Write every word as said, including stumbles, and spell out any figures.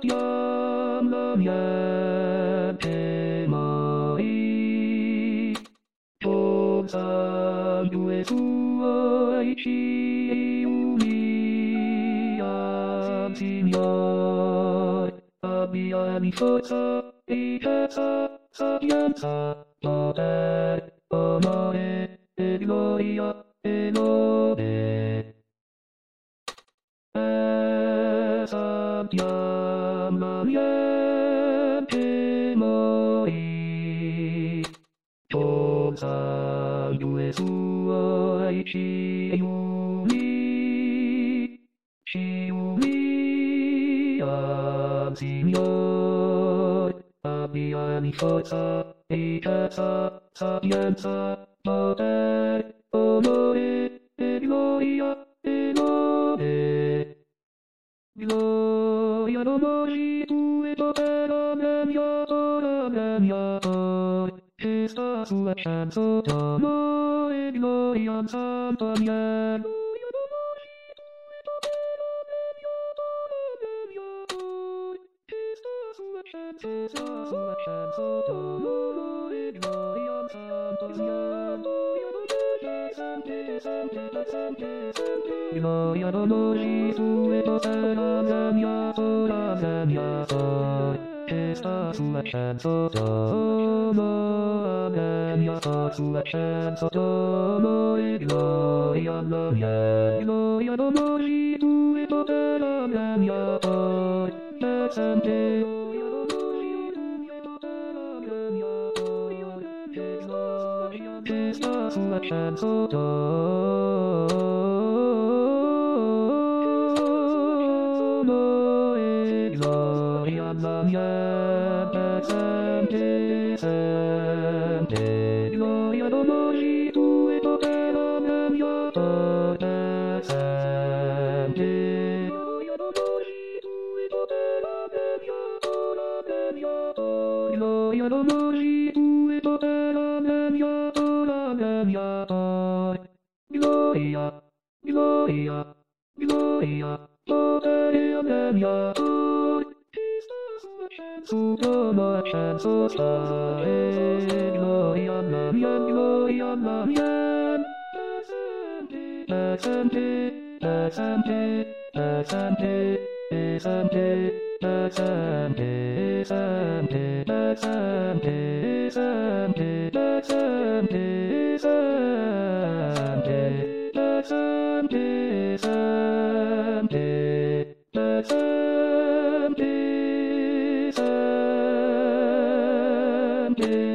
Satyam Lamyate Mai Tosa Due Suoi Ciuni Signor Abbiani Forza Ricchezza Sapienza Potere Onore e gloria e lode Satyam Lamyate Moi Tosa Due Suoi Ciuni Ciuni Signor Abbiani Forza Ricchezza Sapienza Potere Onore e gloria e lode Gloria domani tu e potera mediator mediator che sta sull'ascenso d'amore gloria in santo Amiel Gloria domani tu e potera mediator mediator che sta sull'ascenso sta sull'ascenso d'amore gloria in santo Amiel Gloria domani sempre sempre sempre sempre Gloria domani tu e potera mediator mediator che sta sull'ascenso d'amore mediator sull'ascenso d'amore gloria all'Amiel Gloria domani tu e potera mediator per sempre Gloria domani tu e potera mediator che sta che sta sull'ascenso d'amore gloria all'Amiel per sempre sempre gloria domani tu e potera mediator per sempre gloria domani tu e potera mediator mediator gloria domani tu e potera mediator mediator gloria gloria gloria potere mediator Sotto l'ascenso sta e gloria alla mia, gloria alla mia per sempre, per sempre, per sempre, per sempre, per sempre, per sempre, per sempre, sempre, per sempre, sempre, per sempre, sempre, per sempre. Yeah.